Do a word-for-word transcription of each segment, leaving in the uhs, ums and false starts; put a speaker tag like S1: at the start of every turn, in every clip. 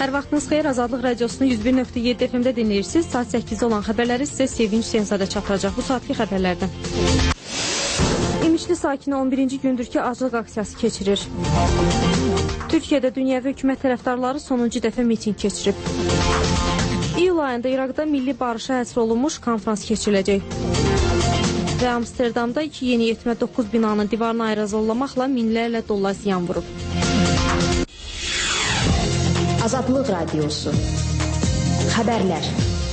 S1: Hər vaxtınız xeyir, Azadlıq Radiosunu yüz bir nöqtə yeddi F M-də dinləyirsiniz. Saat səkkizdə olan xəbərləri sizə Sevinç Senzadə çatdıracaq bu saatki xəbərlərdən. İmişli sakini on birinci gündür ki, aclıq aksiyası keçirir. Türkiyədə dünyəvi hökumət tərəfdarları sonuncu dəfə miting keçirib. İyul ayında İraqda milli barışa həsr olunmuş konferans keçiriləcək. Və Amsterdamda iki yeniyetmə doqquz binanın divarını aerozollamaqla minlərlə dollar ziyan vurub.
S2: Azadlıq Radiosu. Xəbərlər.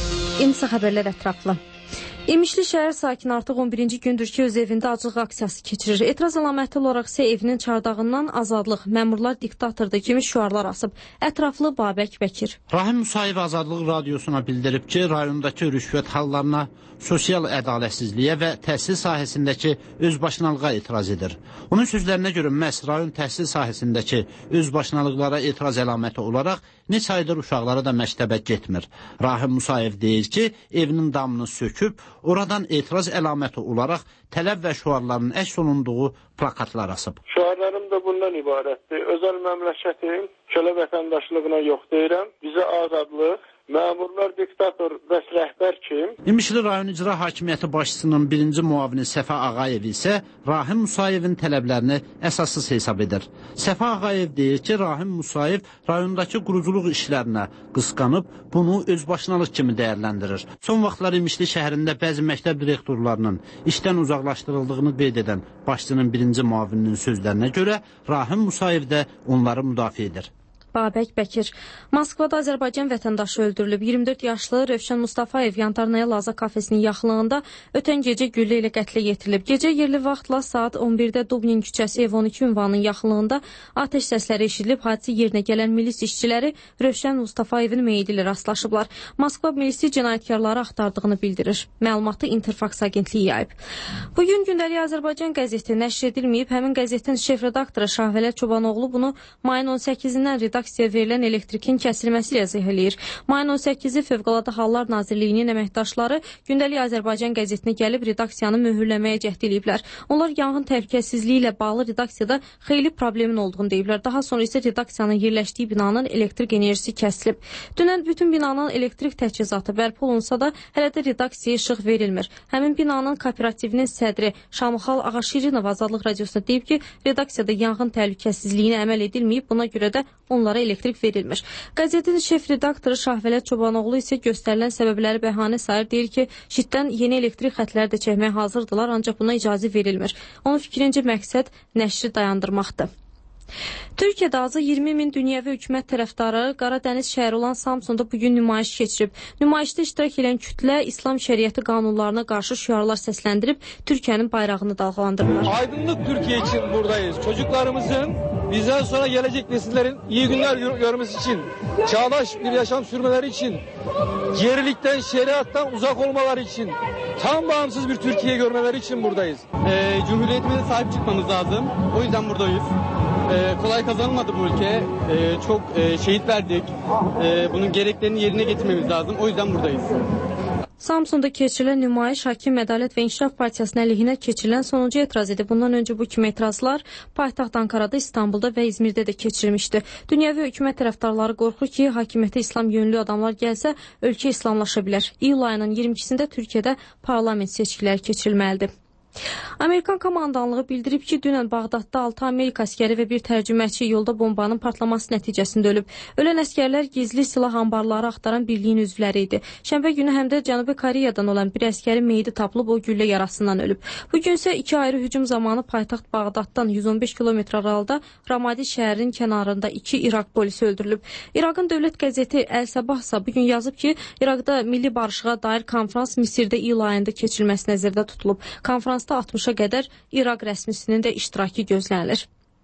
S1: İmsa xəbərlər ətraflı. İmişli şəhər sakini artıq on birinci gündür ki, öz evində aclıq aksiyası keçirir. Etiraz əlaməti olaraq isə evinin çardağından azadlıq, məmurlar diktatordur kimi şüarlar asıb. Ətraflı Babək Bəkir.
S3: Rahim Musayev Azadlıq Radiosuna bildirib ki, rayondakı rüşvət hallarına, sosial ədalətsizliyə və təhsil sahəsindəki özbaşınalığa etiraz edir. Onun sözlərinə görə məhz rayon təhsil sahəsindəki özbaşınalıqlara etiraz əlaməti olaraq neçə aydır uşaqları da məktəbə getmir. Rahim Musayev deyir ki, evinin damını söküb, oradan etiraz əlaməti olaraq tələb və şüarların əks olunduğu plakatlar asıb.
S4: Şüarlarım da bundan ibarətdir. Özəl məmləkətim, kölə vətəndaşlığına yox deyirəm. Bizə azadlıq, məmurlar diktator bəs rəhbər kim?
S3: İmişli rayon icra hakimiyyəti başçısının birinci muavini Səfa Ağayev isə Rahim Musayevin tələblərini əsassız hesab edir. Səfa Ağayev deyir ki, Rahim Musayev rayondakı quruculuq işlərinə qısqanıb, bunu özbaşınalıq kimi dəyərləndirir. Son vaxtlar İmişli şəhərində bəzi məktəb direktorlarının işdən uzaqlaşdırıldığını qeyd edən başçının birinci muavininin sözlərinə görə Rahim Musayev də onları müdafiə edir.
S1: Babək Bəkir. Moskvada Azərbaycan vətəndaşı öldürülüb. iyirmi dörd yaşlı Rövşən Mustafayev Yantarnaya Laza kafesinin yaxınlığında ötən gecə güllə ilə qətlə yetirilib. Gecə yerli vaxtla saat on birdə Dubnin küçəsi ev on iki ünvanının yaxınlığında atəş səsləri eşidilib. Hadisə yerinə gələn milis işçiləri Rövşən Mustafayevin meyidi ilə rastlaşıblar. Moskva milisi cinayətkarları axtardığını bildirir. Məlumatı Interfax agentliyi yayıb. Bugün gündəlik Azərbaycan qəzeti nəşr edilməyib. Həmin qəzetin şef redaktoru Şahvələr Çobanoğlu bunu mayın on səkkizindən redaksiya verilən elektrikin kəsilməsi ilə izah eləyir. Mayın on səkkizi Fövqəladə Hallar Nazirliyinin əməkdaşları gündəlik Azərbaycan qəzetinə gəlib redaksiyanı möhürləməyə cəhd ediblər. Onlar yanğın təhlükəsizliyi ilə bağlı redaksiyada xeyli problemin olduğunu deyiblər. Daha sonra isə redaksiyanın yerləşdiyi binanın elektrik enerjisi kəsilib. Dünən bütün binanın elektrik təchizatı bərpa olunsa da hələ də redaksiyaya işıq verilmir. Həmin binanın kooperativinin sədri Şamxal Ağaşirinov Azadlıq Radiosuna deyib ki, redaksiyada yanğın təhlükəsizliyinə əməl edilməyib, buna görə də onlara elektrik verilmir. Qəzetin şef redaktoru Şahvələr Çobanoğlu isə göstərilən səbəbləri bəhanə sayır, deyir ki, şiddən yeni elektrik xətləri də çəkməyə hazırdılar, ancaq buna icazə verilmir. Onun fikrincə məqsəd nəşri dayandırmaqdır. Türkiyədə azı iyirmi min dünyəvi hökumət tərəfdarı Qaradəniz şəhəri olan Samsunda bugün nümayiş keçirib. Nümayişdə iştirak edən kütlə İslam şəriəti qanunlarına qarşı şüarlar səsləndirib, Türkiyənin bayrağını dalğalandırırlar.
S5: Aydınlık Türkiye için buradayız. Çocuklarımızın bizden sonra gelecek nesillerin iyi günler görmesi için, çağdaş bir yaşam sürmeleri için, gerilikten, şeriattan uzak olmaları için, tam bağımsız bir Türkiye görmeleri için buradayız.
S6: Ee, Cumhuriyetimize sahip çıkmamız lazım. O yüzden buradayız. Ee, kolay kazanılmadı bu ülke. Ee, çok e, şehit verdik. Ee, bunun gereklerini yerine getirmemiz lazım. O yüzden buradayız.
S1: Samsun'da keçirilən nümayiş Hakim Ədalət və İnkişaf Partiyasının əleyhinə keçirilən sonuncu etiraz edib. Bundan öncə bu kimi etirazlar paytaxt Ankarada, İstanbulda və İzmirdə də keçirilmişdi. Dünyəvi hökumət tərəfdarları qorxur ki, hakimiyyətə İslam yönlü adamlar gəlsə, ölkə İslamlaşa bilər. İyul ayının iyirmi ikisində Türkiyədə parlament seçkiləri keçirilməlidir. Amerikan komandanlığı bildirib ki, dünən Bağdadda altı Amerika əskəri və bir tərcüməçi yolda bombanın partlaması nəticəsində ölüb. Ölən əskərlər gizli silah anbarları axtaran birliyin üzvləri idi. Şənbə günü həm də Cənubi Koreyadan olan bir əskərin meyidi tapılıb, o güllə yarasından ölüb. Bugün isə iki ayrı hücum zamanı paytaxt Bağdaddan yüz on beş kilometr aralıda Ramadi şəhərinin kənarında iki İraq polisi öldürülüb. İraqın dövlət qəzeti Əl-Səbah isə bugün yazıb ki, İraqda milli barışığa dair konferans Misirdə iyul ayında keçirilməsi nəzərdə tutulub. Konferans altmışa qədər İraq rəsmisinin də iştirakı gözlənilir.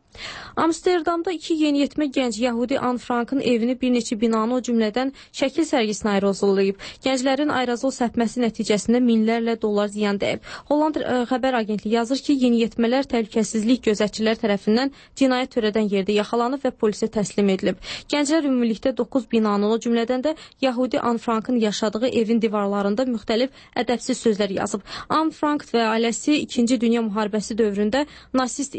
S1: Amsterdamda iki yeniyetmə gənc Yahudi Anne Frankın evini bir neçə binanı, o cümlədən şəkil sərgisini aerozollayıb. Gənclərin aerozol səpməsi nəticəsində minlərlə dollar ziyan dəyib. Holland xəbər agentliyi yazır ki, yeniyetmələr təhlükəsizlik gözətçilər tərəfindən cinayət törədən yerdə yaxalanıb və polisə təslim edilib. Gənclər ümumilikdə doqquz binanın, o cümlədən də Yahudi Anne Frankın yaşadığı evin divarlarında müxtəlif ədəbsiz sözlər yazıb. Anne Frank və ailəsi İkinci Dünya müharibəsi dövründə nasist